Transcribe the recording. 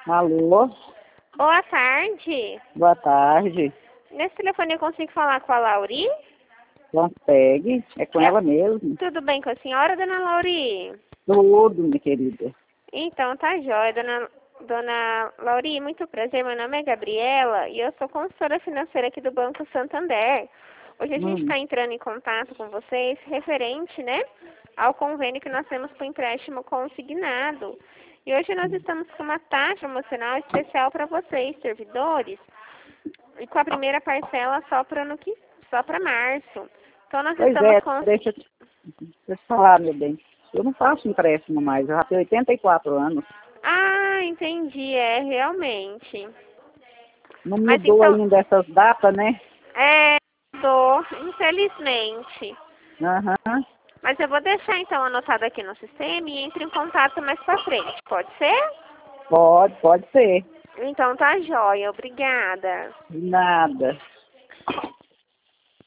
Alô, Boa tarde. boa tarde. Nesse telefone eu consigo falar com a Lauri? Consegue? É com ela mesmo? Tudo bem com a senhora, dona Lauri? Tudo, minha querida. Então, tá jóia, dona Lauri, muito prazer. Meu nome é Gabriela e eu sou consultora financeira aqui do Banco Santander. Hoje a gente está entrando em contato com vocês referente, né, ao convênio que nós temos com o empréstimo consignado. E hoje nós estamos com uma taxa promocional especial para vocês, servidores, e com a primeira parcela só para março. Então nós Pois estamos é, com... deixa eu te falar, meu bem. Eu não faço empréstimo mais, eu já tenho 84 anos. Ah, entendi, realmente. Não Mas mudou então, ainda essas datas, né? infelizmente. Aham. Mas eu vou deixar então anotado aqui no sistema e entre em contato mais pra frente, pode ser? Pode ser. Então tá jóia, obrigada. Nada.